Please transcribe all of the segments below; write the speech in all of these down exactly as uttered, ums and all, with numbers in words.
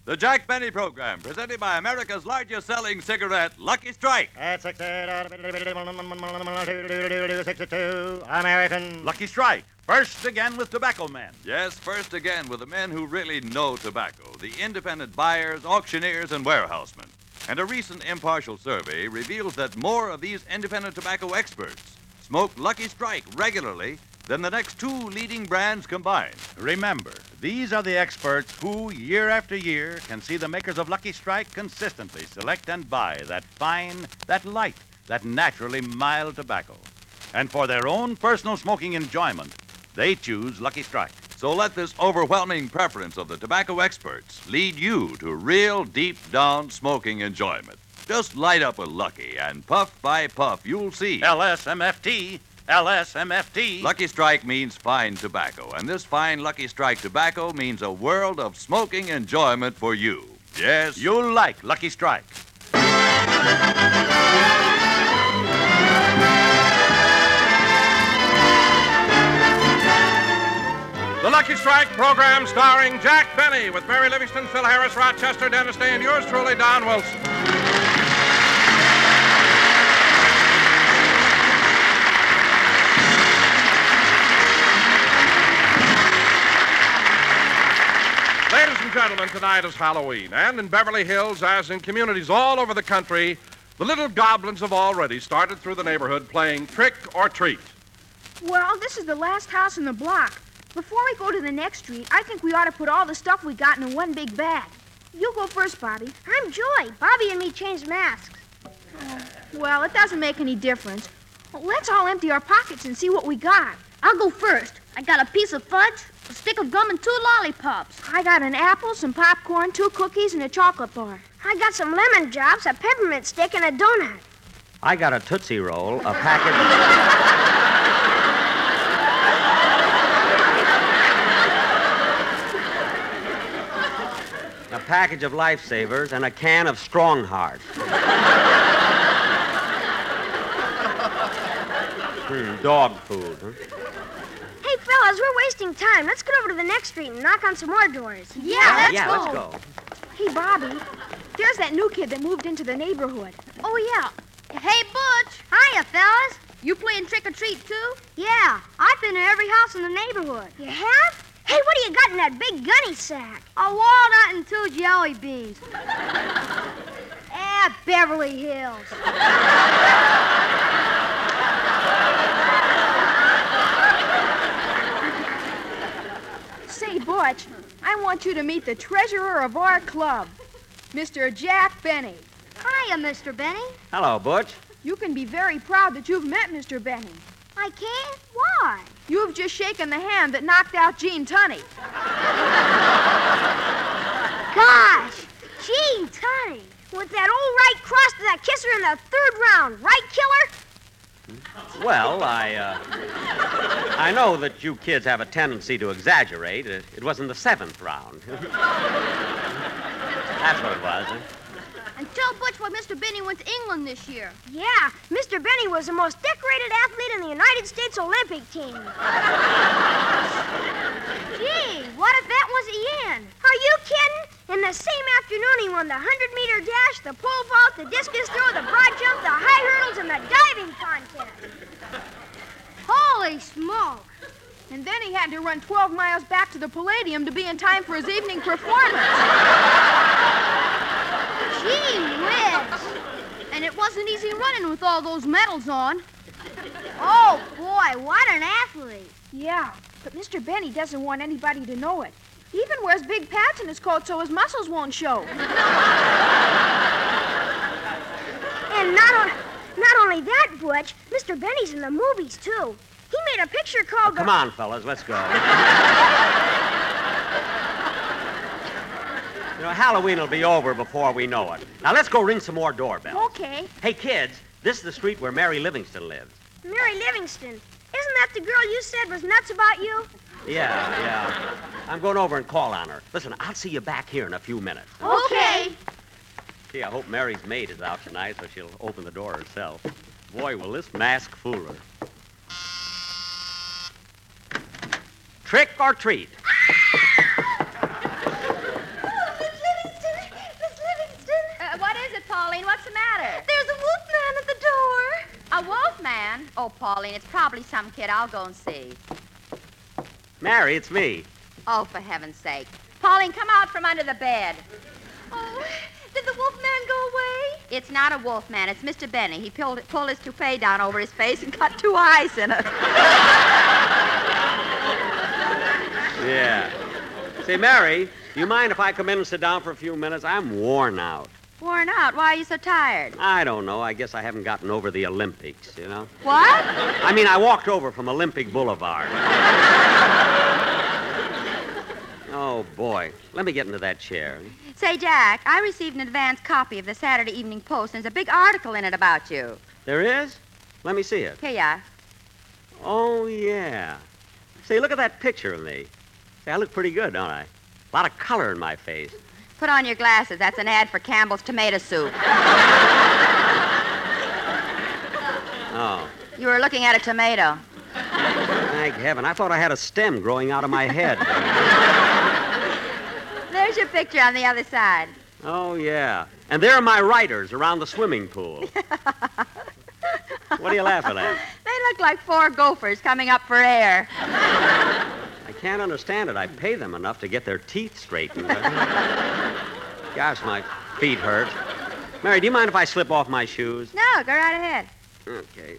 The Jack Benny Program, presented by America's largest selling cigarette, Lucky Strike. At sixty-two, American. Lucky Strike. First again with Tobacco Men. Yes, first again with the men who really know tobacco, the independent buyers, auctioneers, and warehousemen. And a recent impartial survey reveals that more of these independent tobacco experts smoke Lucky Strike regularly than the next two leading brands combined. Remember, these are the experts who, year after year, can see the makers of Lucky Strike consistently select and buy that fine, that light, that naturally mild tobacco. And for their own personal smoking enjoyment, they choose Lucky Strike. So let this overwhelming preference of the tobacco experts lead you to real deep-down smoking enjoyment. Just light up a Lucky, and puff by puff, you'll see. L S M F T. L S M F T. Lucky Strike means fine tobacco, and this fine Lucky Strike tobacco means a world of smoking enjoyment for you. Yes? You'll like Lucky Strike. The Lucky Strike program starring Jack Benny with Mary Livingston, Phil Harris, Rochester, Dennis Day, and yours truly, Don Wilson. Ladies and gentlemen, tonight is Halloween, and in Beverly Hills, as in communities all over the country, the little goblins have already started through the neighborhood playing trick or treat. Well, this is the last house in the block. Before we go to the next street, I think we ought to put all the stuff we got in one big bag. You go first, Bobby. I'm Joy. Bobby and me changed masks. Uh, well, it doesn't make any difference. Well, let's all empty our pockets and see what we got. I'll go first. I got a piece of fudge, a stick of gum, and two lollipops. I got an apple, some popcorn, two cookies, and a chocolate bar. I got some lemon drops, a peppermint stick, and a donut. I got a Tootsie Roll, a packet a package of Lifesavers, and a can of Strong Heart. hmm, dog food, huh? Hey, fellas, we're wasting time. Let's get over to the next street and knock on some more doors. Yeah, uh, let's yeah, go. let's go. Hey, Bobby, there's that new kid that moved into the neighborhood. Oh, yeah. Hey, Butch. Hiya, fellas. You playing trick-or-treat, too? Yeah, I've been to every house in the neighborhood. You have? Hey, what do you got in that big gunny sack? A walnut and two jelly beans. Ah, Beverly Hills. Say, Butch, I want you to meet the treasurer of our club, Mister Jack Benny. Hiya, Mister Benny. Hello, Butch. You can be very proud that you've met Mister Benny. I can't? Why? You've just shaken the hand that knocked out Gene Tunney. Gosh, Gene Tunney. With that old right cross to that kisser in the third round. Right, killer? Well, I, uh... I know that you kids have a tendency to exaggerate. It, it was in the seventh round. That's what it was, huh? And tell Butch why Mister Benny went to England this year. Yeah, Mister Benny was the most decorated athlete in the United States Olympic team. Gee, what if that was Ian? Are you kidding? In the same afternoon, he won the hundred-meter dash, the pole vault, the discus throw, the broad jump, the high hurdles, and the diving contest. Holy smoke. And then he had to run twelve miles back to the Palladium to be in time for his evening performance. Gee whiz. And it wasn't easy running with all those medals on. Oh, boy, what an athlete. Yeah, but Mister Benny doesn't want anybody to know it. He even wears big pads in his coat so his muscles won't show. And not, on, not only that, Butch, Mister Benny's in the movies, too. He made a picture called... Oh, come the... on, fellas, let's go. You know, Halloween will be over before we know it. Now, let's go ring some more doorbells. Okay. Hey, kids, this is the street where Mary Livingston lives. Mary Livingston. Isn't that the girl you said was nuts about you? Yeah, yeah. I'm going over and call on her. Listen, I'll see you back here in a few minutes. Okay. Gee, I hope Mary's maid is out tonight so she'll open the door herself. Boy, will this mask fool her. Trick or treat? Oh, Miss go, Pauline. It's probably some kid. I'll go and see. Mary, it's me. Oh, for heaven's sake. Pauline, come out from under the bed. Oh, did the wolf man go away? It's not a wolf man. It's Mister Benny. He pulled, pulled his toupee down over his face and cut two eyes in it. Yeah. Say, Mary, do you mind if I come in and sit down for a few minutes? I'm worn out. Worn out? Why are you so tired? I don't know. I guess I haven't gotten over the Olympics, you know? What? I mean, I walked over from Olympic Boulevard. Oh, boy. Let me get into that chair. Say, Jack, I received an advance copy of the Saturday Evening Post, and there's a big article in it about you. There is? Let me see it. Here you are. Oh, yeah. Say, look at that picture of me. Say, I look pretty good, don't I? A lot of color in my face. Put on your glasses. That's an ad for Campbell's tomato soup. Oh. You were looking at a tomato. Thank heaven. I thought I had a stem growing out of my head. There's your picture on the other side. Oh, yeah. And there are my writers around the swimming pool. What are you laughing at? They look like four gophers coming up for air. I can't understand it. I pay them enough to get their teeth straightened. Gosh, my feet hurt. Mary, do you mind if I slip off my shoes? No, go right ahead. Okay.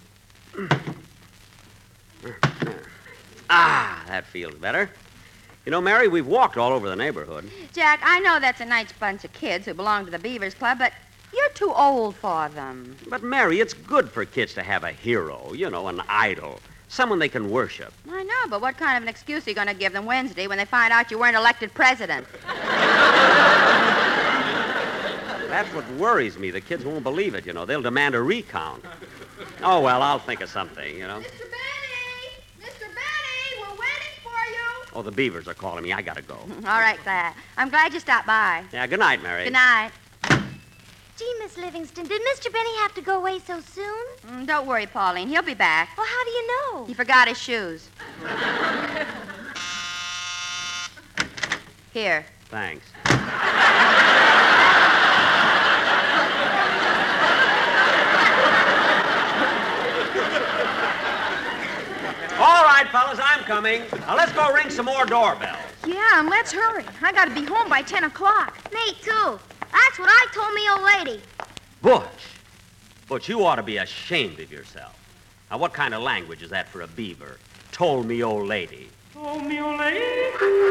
Ah, that feels better. You know, Mary, we've walked all over the neighborhood. Jack, I know that's a nice bunch of kids who belong to the Beavers Club, but you're too old for them. But, Mary, it's good for kids to have a hero, you know, an idol, someone they can worship. I know, but what kind of an excuse are you going to give them Wednesday when they find out you weren't elected president? That's what worries me. The kids won't believe it, you know. They'll demand a recount. Oh, well, I'll think of something, you know. Mister Benny! Mister Benny! We're waiting for you! Oh, the Beavers are calling me. I gotta go. All right, Claire. I'm glad you stopped by. Yeah, good night, Mary. Good night. Gee, Miss Livingston, did Mister Benny have to go away so soon? Mm, don't worry, Pauline. He'll be back. Well, how do you know? He forgot his shoes. Here. Thanks. All right, fellas, I'm coming. Now, let's go ring some more doorbells. Yeah, and let's hurry. I gotta be home by ten o'clock. Me, too. That's what I told me old lady. Butch. Butch, you ought to be ashamed of yourself. Now, what kind of language is that for a beaver? Told me old lady. Told me old lady?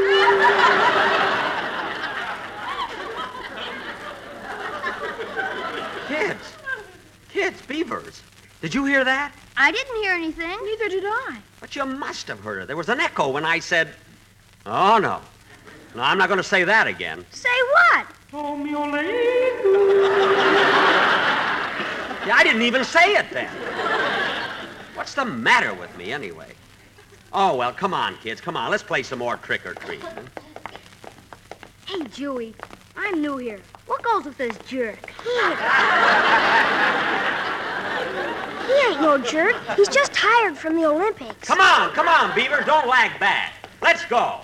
Kids. Kids, beavers. Did you hear that? I didn't hear anything. Neither did I. But you must have heard it. There was an echo when I said, oh, no. No, I'm not going to say that again. Say what? Told me old lady? Yeah, I didn't even say it then. What's the matter with me, anyway? Oh, well, come on, kids. Come on. Let's play some more trick-or-treat. Hey, Joey, I'm new here. What goes with this jerk? He ain't no jerk. He's just tired from the Olympics. Come on, come on, Beaver. Don't lag back. Let's go.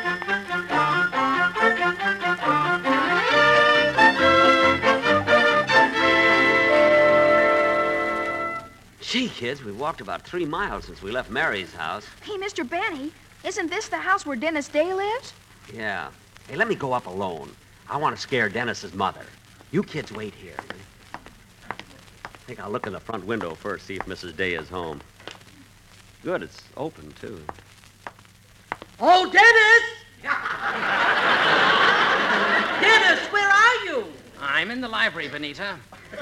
Gee, kids, we've walked about three miles since we left Mary's house. Hey, Mister Benny, isn't this the house where Dennis Day lives? Yeah. Hey, let me go up alone. I want to scare Dennis's mother. You kids wait here. I think I'll look in the front window first, see if Missus Day is home. Good, it's open, too. Oh, Dennis! Dennis, where are you? I'm in the library, Benita.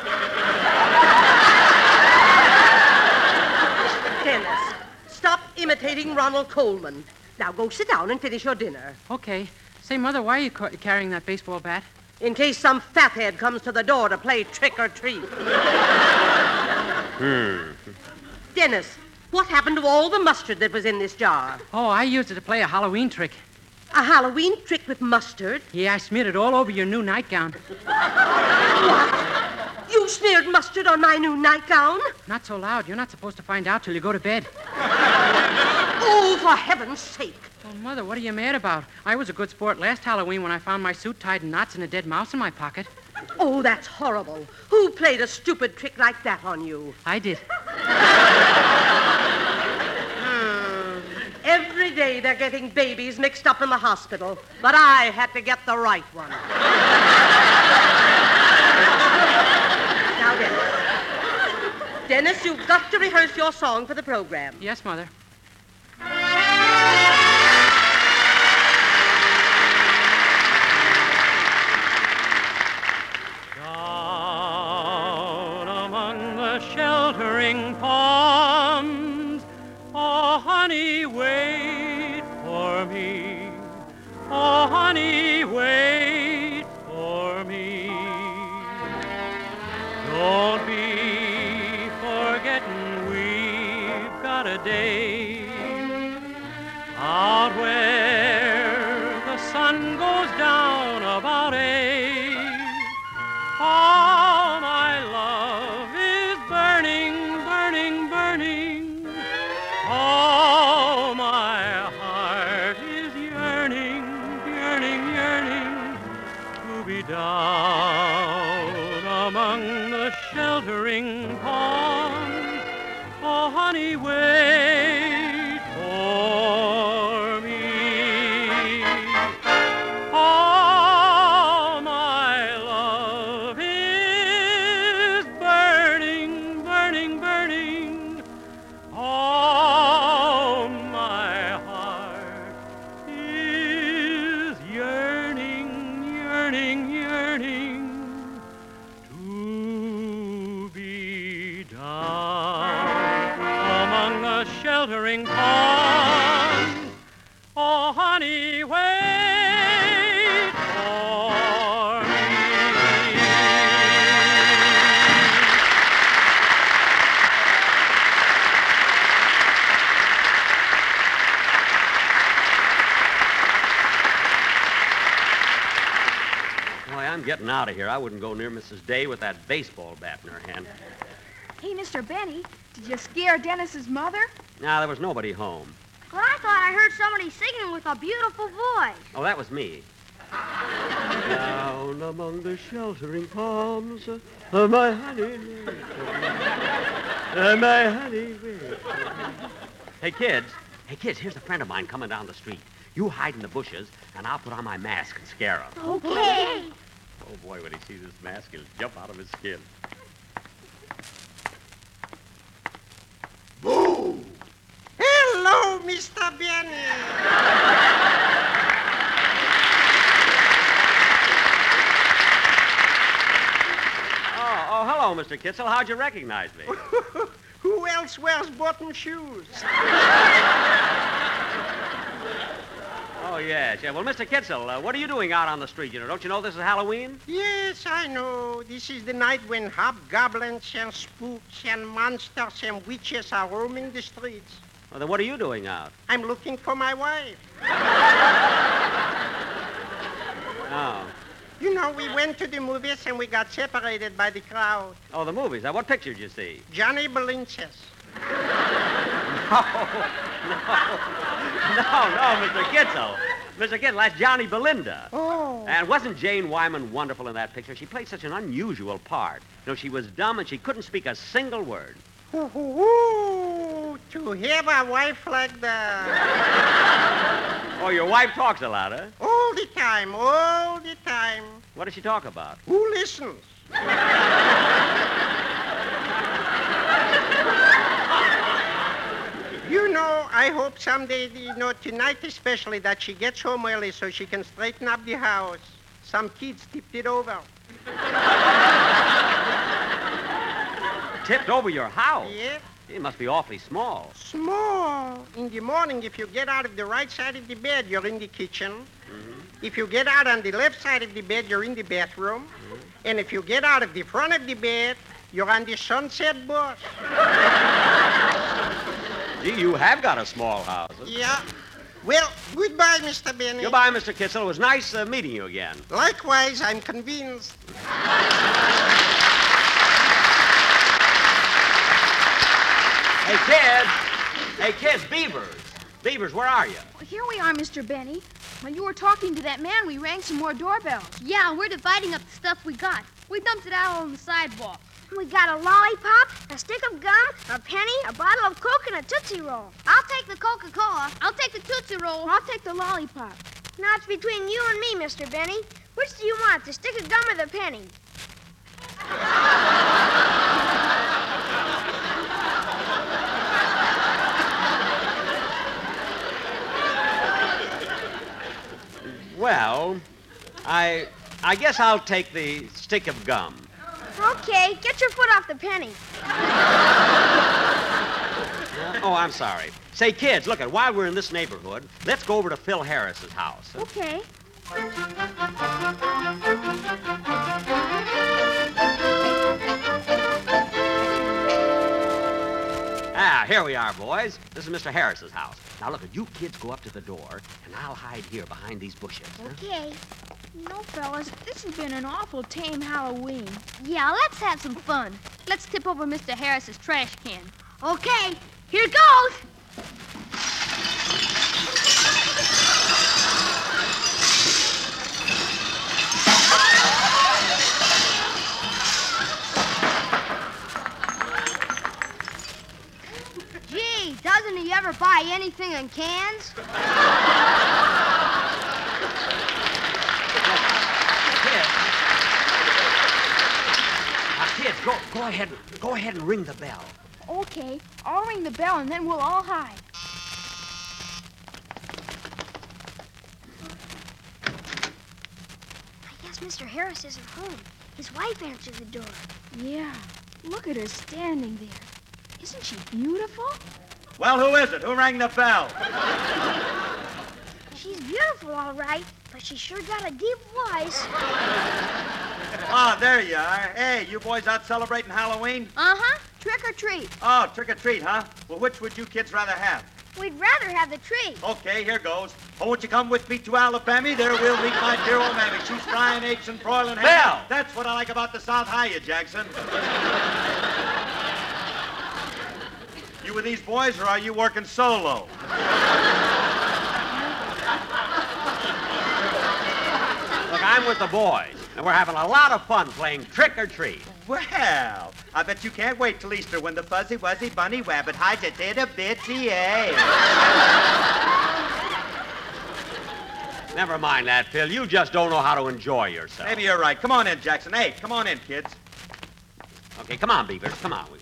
Dennis, stop imitating Ronald Coleman. Now go sit down and finish your dinner. Okay. Say, Mother, why are you ca- carrying that baseball bat? In case some fathead comes to the door to play trick or treat. Hmm. Dennis, what happened to all the mustard that was in this jar? Oh, I used it to play a Halloween trick. A Halloween trick with mustard? Yeah, I smeared it all over your new nightgown. What? You smeared mustard on my new nightgown? Not so loud. You're not supposed to find out till you go to bed. Oh, for heaven's sake. Well, Mother, what are you mad about? I was a good sport last Halloween when I found my suit tied in knots and a dead mouse in my pocket. Oh, that's horrible. Who played a stupid trick like that on you? I did. Every day they're getting babies mixed up in the hospital, but I had to get the right one. Now, Dennis. Dennis, you've got to rehearse your song for the program. Yes, Mother. Down among the sheltering palms, oh, honey, wait for me. Oh, honey, wait for me. Don't be forgetting we've got a day out where the sun goes down about eight. Oh, my love is burning, burning, burning. Oh, my heart is yearning, yearning, yearning to be down among the sheltering palms. Oh, honey, wait for me. Oh, my love is burning, burning, burning. Oh, my heart is yearning, yearning, yearning to be down among the sheltering palms. Oh, honey, wait for me. Boy, I'm getting out of here. I wouldn't go near Missus Day with that baseball bat in her hand. Hey, Mister Benny, did you scare Dennis's mother? Nah, there was nobody home. Well, I thought I heard somebody singing with a beautiful voice. Oh, that was me. Down among the sheltering palms, uh, my honey, uh, my honey. Hey, kids. Hey, kids, here's a friend of mine coming down the street. You hide in the bushes, and I'll put on my mask and scare him. Okay. Oh, boy, when he sees this mask, he'll jump out of his skin. Boo! Hello, Mister Benny. Oh, oh, hello, Mister Kitzel. How'd you recognize me? Who else wears button shoes? Oh, yes. Yeah. Well, Mister Kitzel, uh, what are you doing out on the street? You know, don't you know this is Halloween? Yes, I know. This is the night when hobgoblins and spooks and monsters and witches are roaming the streets. Well, then what are you doing out? I'm looking for my wife. Oh. You know, we went to the movies and we got separated by the crowd. Oh, the movies. Now, what picture did you see? Johnny Belinches. No, no, no, no, Mister Kitzel. Mister Kitzel, that's Johnny Belinda. Oh. And wasn't Jane Wyman wonderful in that picture? She played such an unusual part. You know, she was dumb and she couldn't speak a single word. Ooh, ooh, ooh, to have a wife like that. Oh, your wife talks a lot, huh? All the time, all the time. What does she talk about? Who listens? You know, I hope someday, you know, tonight especially, that she gets home early so she can straighten up the house. Some kids tipped it over. Tipped over your house? Yeah. It must be awfully small. Small. In the morning, if you get out of the right side of the bed, you're in the kitchen. Mm-hmm. If you get out on the left side of the bed, you're in the bathroom. Mm-hmm. And if you get out of the front of the bed, you're on the sunset bus. Gee, you have got a small house. Huh? Yeah. Well, goodbye, Mister Benny. Goodbye, Mister Kitzel. It was nice uh, meeting you again. Likewise, I'm convinced. Hey, kids. Hey, kids, Beavers. Beavers, where are you? Well, here we are, Mister Benny. When you were talking to that man, we rang some more doorbells. Yeah, we're dividing up the stuff we got. We dumped it out on the sidewalk. We got a lollipop, a stick of gum, a penny, a bottle of Coke, and a Tootsie Roll. I'll take the Coca-Cola. I'll take the Tootsie Roll. I'll take the lollipop. Now it's between you and me, Mister Benny. Which do you want, the stick of gum or the penny? Well, I I guess I'll take the stick of gum. Okay, get your foot off the penny. Uh, oh, I'm sorry. Say, kids, look, at while we're in this neighborhood, let's go over to Phil Harris's house. Okay. Ah, here we are, boys. This is Mister Harris's house. Now, look, you kids go up to the door, and I'll hide here behind these bushes. huh? Okay. No, fellas, this has been an awful tame Halloween. Yeah, let's have some fun. Let's tip over Mister Harris's trash can. Okay, here goes. Gee, doesn't he ever buy anything in cans? Kids, go, go ahead, go ahead and ring the bell. Okay, I'll ring the bell and then we'll all hide. I guess Mister Harris isn't home. His wife answered the door. Yeah, look at her standing there. Isn't she beautiful? Well, who is it? Who rang the bell? She's beautiful, all right, but she sure got a deep voice. Oh, there you are. Hey, you boys out celebrating Halloween? Uh-huh. Trick or treat. Oh, trick or treat, huh? Well, which would you kids rather have? We'd rather have the tree. Okay, here goes. Oh, won't you come with me to Alabama? There we'll meet my dear old mammy. She's frying eggs and broiling ham. Bill! That's what I like about the South. Hiya, Jackson. You with these boys, or are you working solo? Look, I'm with the boys, and we're having a lot of fun playing trick or treat. Well, I bet you can't wait till Easter when the fuzzy wuzzy bunny rabbit hides a bit of bitsy egg. Never mind that, Phil. You just don't know how to enjoy yourself. Maybe you're right. Come on in, Jackson. Hey, come on in, kids. Okay, come on, Beavers. Come on.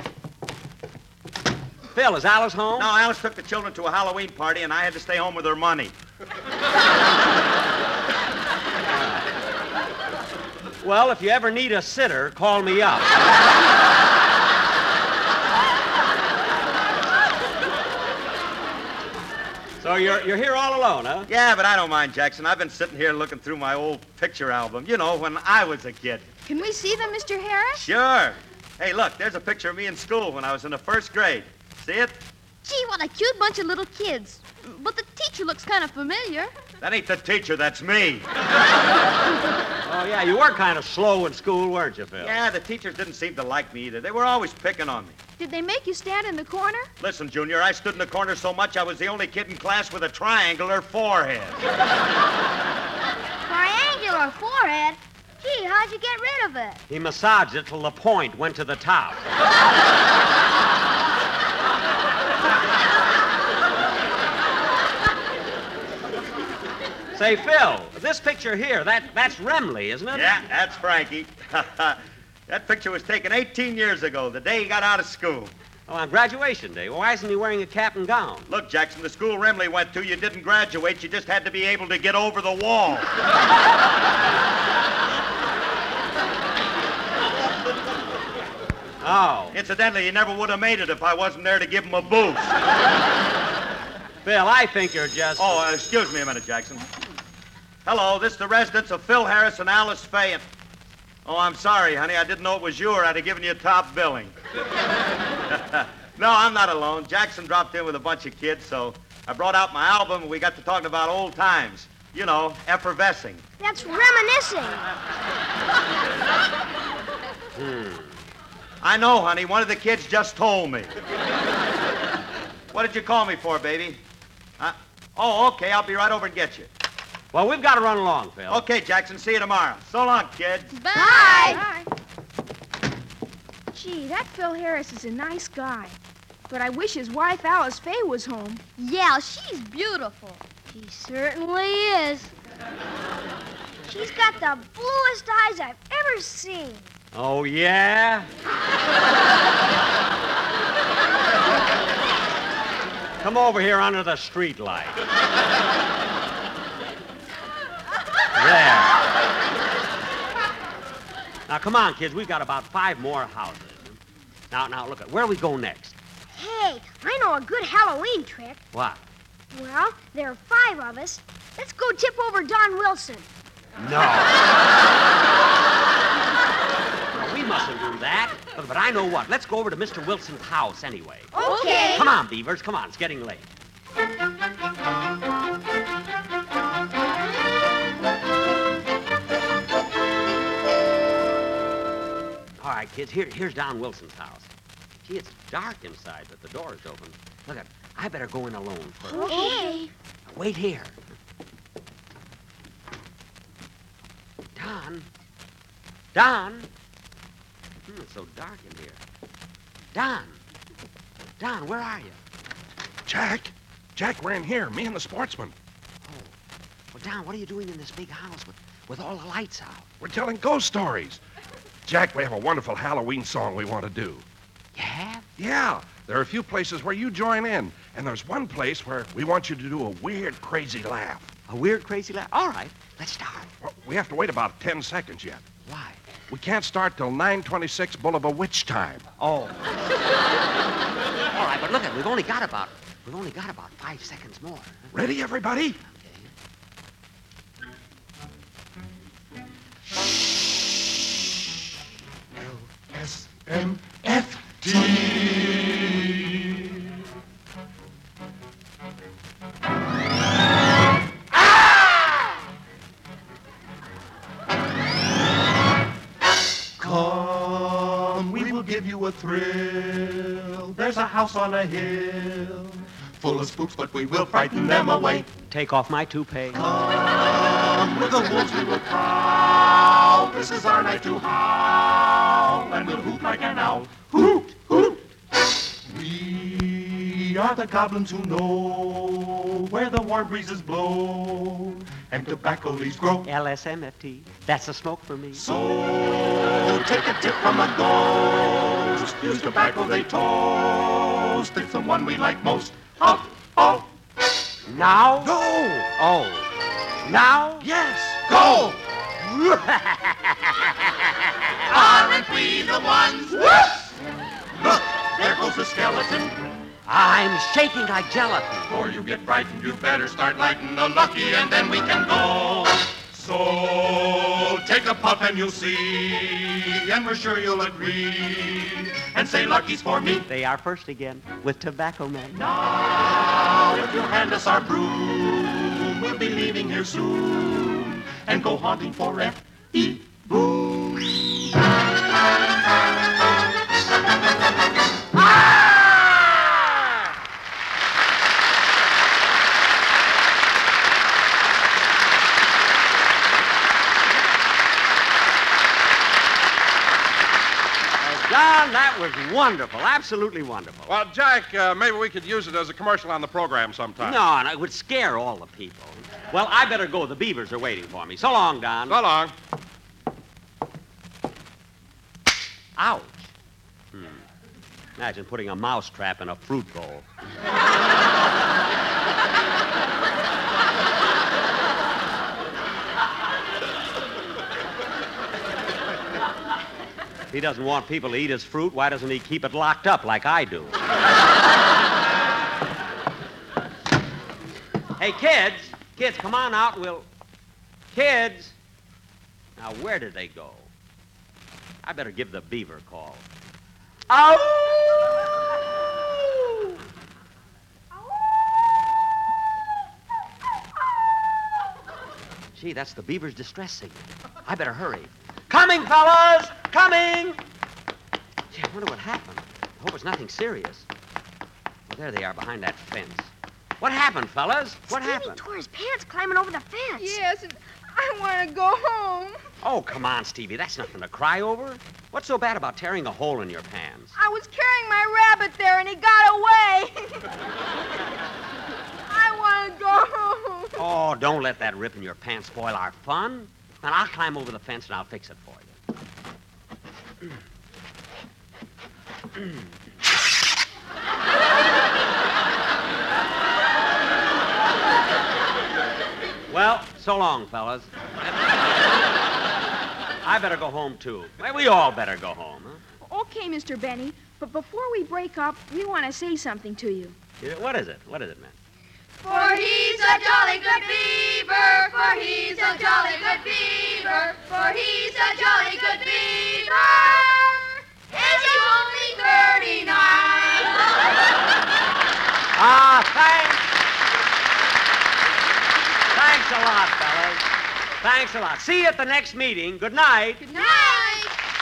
Phil, is Alice home? No, Alice took the children to a Halloween party, and I had to stay home with her money. Well, if you ever need a sitter, call me up. So you're, you're here all alone, huh? Yeah, but I don't mind, Jackson. I've been sitting here looking through my old picture album. You know, when I was a kid. Can we see them, Mister Harris? Sure. Hey, look, there's a picture of me in school when I was in the first grade. See it? Gee, what a cute bunch of little kids. But the teacher looks kind of familiar. That ain't the teacher, that's me. Oh, yeah, you were kind of slow in school, weren't you, Phil? Yeah, the teachers didn't seem to like me either. They were always picking on me. Did they make you stand in the corner? Listen, Junior, I stood in the corner so much I was the only kid in class with a triangular forehead. Triangular forehead? Gee, how'd you get rid of it? He massaged it till the point went to the top. Say, Phil, this picture here, that, that's Remley, isn't it? Yeah, that's Frankie. That picture was taken eighteen years ago, the day he got out of school. Oh, on graduation day. Well, why isn't he wearing a cap and gown? Look, Jackson, the school Remley went to, you didn't graduate. You just had to be able to get over the wall. Oh. Incidentally, he never would have made it if I wasn't there to give him a boost. Phil, I think you're just... Oh, uh, excuse me a minute, Jackson. Hello, this is the residence of Phil Harris and Alice Faye. And... Oh, I'm sorry, honey. I didn't know it was you, or I'd have given you top billing. No, I'm not alone. Jackson dropped in with a bunch of kids, so I brought out my album, and we got to talking about old times. You know, effervescing. That's reminiscing. Hmm. I know, honey. One of the kids just told me. What did you call me for, baby? Uh, oh, okay. I'll be right over and get you. Well, we've got to run along, Phil. Okay, Jackson. See you tomorrow. So long, kids. Bye. Bye. Gee, that Phil Harris is a nice guy. But I wish his wife, Alice Faye, was home. Yeah, she's beautiful. She certainly is. She's got the bluest eyes I've ever seen. Oh, yeah? Come over here under the street light. There. Now, come on, kids. We've got about five more houses. Now, now, look at where we go next. Hey, I know a good Halloween trick. What? Well, there are five of us. Let's go tip over Don Wilson. No. No, we mustn't do that. But, but I know what. Let's go over to Mister Wilson's house anyway. Okay. Come on, Beavers. Come on. It's getting late. All right, kids. Here, here's Don Wilson's house. Gee, it's dark inside, but the door is open. Look at, I better go in alone first. Okay. Wait here. Don? Don? Hmm, it's so dark in here. Don? Don, where are you? Jack. Jack, we're in here. Me and the sportsman. Oh. Well, Don, what are you doing in this big house with, with all the lights out? We're telling ghost stories. Jack, we have a wonderful Halloween song we want to do. You have? Yeah. There are a few places where you join in, and there's one place where we want you to do a weird, crazy laugh. A weird, crazy laugh? All right, let's start. Well, we have to wait about ten seconds yet. Why? We can't start till nine twenty-six Boulevard Witch time. Oh. All right, but look at, we've only got about, we've only got about five seconds more. Ready, everybody? L S M F T. Come, we will give you a thrill. There's a house on a hill, full of spooks, but we will frighten them away. Take off my toupee. Come, with the wolves we will prowl. This is our night to howl, and we'll hoot like an owl. Hoot, hoot. We are the goblins who know where the warm breezes blow and tobacco leaves grow. L S M F T, that's the smoke for me. So take a tip from a ghost. Use tobacco they toast. It's the one we like most. Up, up. Now? Go! Oh. Now? Yes! Go! Aren't we the ones? Look, there goes the skeleton. I'm shaking like gelatin. Before you get frightened, you'd better start lighting the lucky, and then we can go. So take a puff and you'll see, and we're sure you'll agree, and say lucky's for me. They are first again with Tobacco Man. Now, if you'll hand us our broom, we'll be leaving here soon, and go haunting for F E Boom. John, that was wonderful. Absolutely wonderful. Well, Jack, uh, maybe we could use it as a commercial on the program sometime. No, no, it would scare all the people. Well, I better go. The Beavers are waiting for me. So long, Don. So long. Ouch. Hmm. Imagine putting a mouse trap in a fruit bowl. If he doesn't want people to eat his fruit, why doesn't he keep it locked up like I do? Hey, kids. Kids, come on out. We'll... Kids. Now, where did they go? I better give the Beaver a call. Oh! Gee, that's the Beaver's distress signal. I better hurry. Coming, fellas! Coming! Gee, I wonder what happened. I hope it's nothing serious. Well, there they are behind that fence. What happened, fellas? What Stevie happened? tore his pants climbing over the fence. Yes, and I want to go home. Oh, come on, Stevie. That's nothing to cry over. What's so bad about tearing a hole in your pants? I was carrying my rabbit there and he got away. I want to go home. Oh, don't let that rip in your pants spoil our fun. And I'll climb over the fence and I'll fix it for you. Well, so long, fellas. I better go home, too. Well, we all better go home, huh? Okay, Mister Benny, but before we break up, we want to say something to you. Yeah, what is it? What is it, man? For he's a jolly good beaver, for he's a jolly good beaver, for he's a jolly good beaver. Is he only thirty-nine? Ah, thanks. Thanks a lot, fellas. Thanks a lot. See you at the next meeting. Good night. Good night.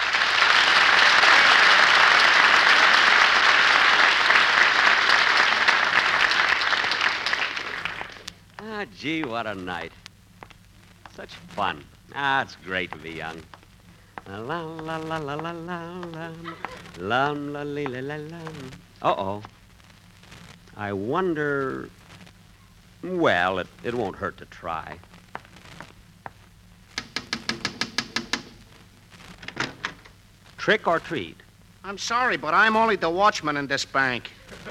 Ah, gee, what a night. Such fun. Ah, it's great to be young. La la la la la la la la la la la la. Uh-oh. I wonder... Well, it, it won't hurt to try. Trick or treat? I'm sorry, but I'm only the watchman in this bank.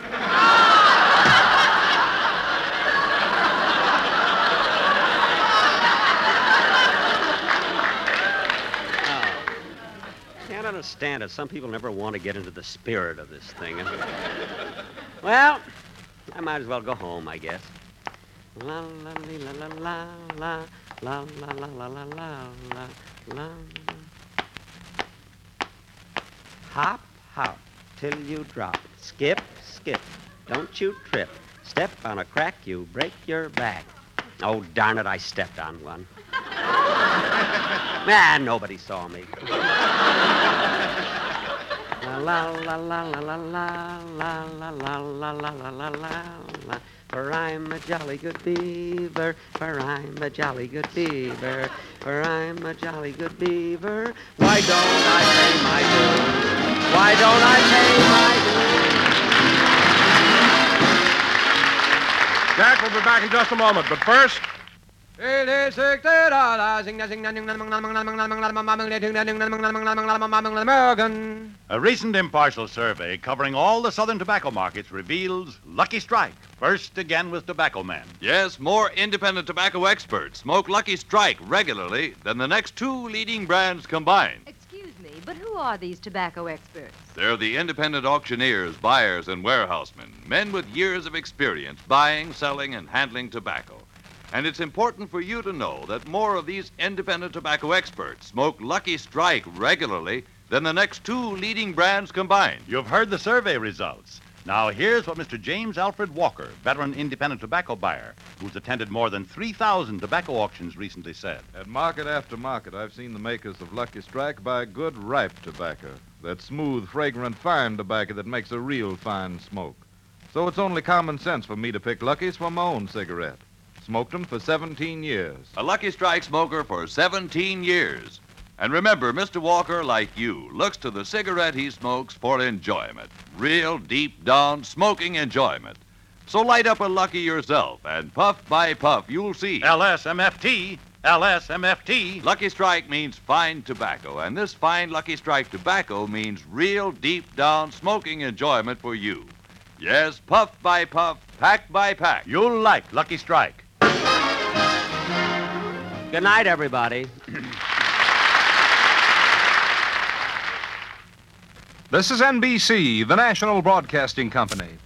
Can't understand it. Some people never want to get into the spirit of this thing. Well, I might as well go home, I guess. La la la la la la la la la la la la la. Hop, hop, till you drop. Skip, skip, don't you trip. Step on a crack, you break your back. Oh, darn it, I stepped on one. Man, nobody saw me. La la la la la la la la la la la la la la la. For I'm a jolly good beaver, for I'm a jolly good beaver, for I'm a jolly good beaver. Why don't I pay my dues? Why don't I pay my dues? Jack will be back in just a moment, but first... A recent impartial survey covering all the southern tobacco markets reveals Lucky Strike, first again with tobacco men. Yes, more independent tobacco experts smoke Lucky Strike regularly than the next two leading brands combined. Excuse me, but who are these tobacco experts? They're the independent auctioneers, buyers, and warehousemen, men with years of experience buying, selling, and handling tobacco. And it's important for you to know that more of these independent tobacco experts smoke Lucky Strike regularly than the next two leading brands combined. You've heard the survey results. Now, here's what Mister James Alfred Walker, veteran independent tobacco buyer, who's attended more than three thousand tobacco auctions, recently said. At market after market, I've seen the makers of Lucky Strike buy good, ripe tobacco. That smooth, fragrant, fine tobacco that makes a real fine smoke. So it's only common sense for me to pick Lucky's for my own cigarette. Smoked them for seventeen years. A Lucky Strike smoker for seventeen years. And remember, Mister Walker, like you, looks to the cigarette he smokes for enjoyment. Real, deep-down smoking enjoyment. So light up a Lucky yourself, and puff by puff, you'll see. L S M F T. L S M F T. Lucky Strike means fine tobacco, and this fine Lucky Strike tobacco means real, deep-down smoking enjoyment for you. Yes, puff by puff, pack by pack. You'll like Lucky Strike. Good night, everybody. This is N B C, the national broadcasting company.